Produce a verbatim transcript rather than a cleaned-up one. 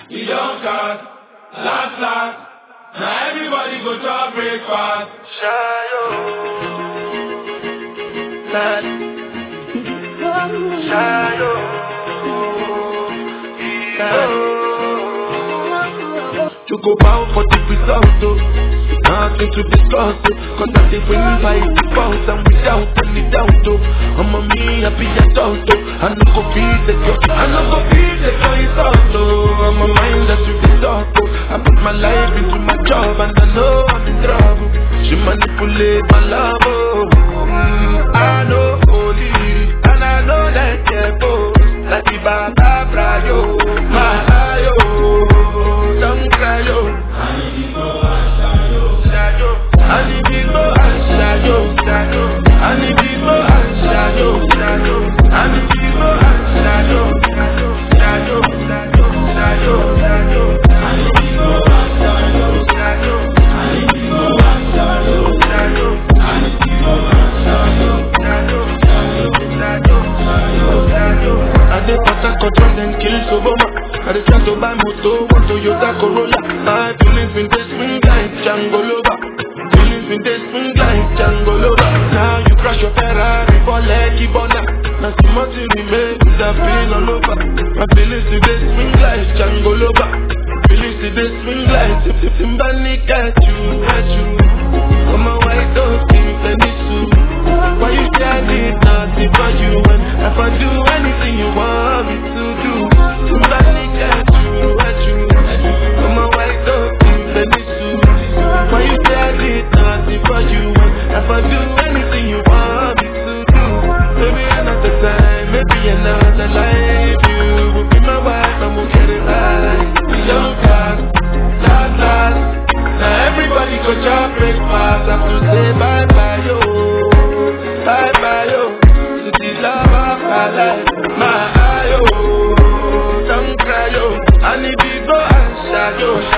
the young cars, last last. Now everybody go to breakfast. Shayo, Sad. Shayo, Sad. You go bow for the result, oh. Nothing to discuss, oh. Cause I say when you buy default and without any doubt, oh. I'm a me, I be adult, oh. I no go feed the girl, I no go feed the girl, it's all, oh. I'm a mind that you can talk, oh. I put my life into my job and I know I'm in trouble. She manipulate my love, oh. mm, I know holy, and I know that careful. Like the Baba Brayo, my ayo, don't cry, yo. I need to go and shayo, shayo. I need to go and shayo, shayo. I need to go and shayo, shayo. I need to go and shayo, shayo, shayo, shayo, shayo. I need to go and shayo, shayo. I need to go and shayo, shayo. I need to go and shayo, shayo, shayo, shayo, shayo. I dey protect control and kill Obama. I dey try to buy moto, one Toyota Corolla. My feelings in this swing like Django Lover. Feelings in this swing like Django Lover. Now you crash your Ferrari for Lucky Bona. Now see much in the make with that feeling all over. My feelings in this swing like Django Lover. Feelings in this swing like Timbani got you, got you. Come on, white dog, give me suit. Why you say I did nothing for you when if I do anything you want me to do? Timbani got you, got you. Come on, white dog, give me suit. Why you say I did nothing for you when if I do anything you want me to do? Maybe another time, maybe another life. You will be my wife and we'll get it right. The young cars, last last. Now everybody go to breakfast. I have to say bye bye yo, bye bye yo. To the love of my life, my ayo, don't cry yo. I need to go and shayo.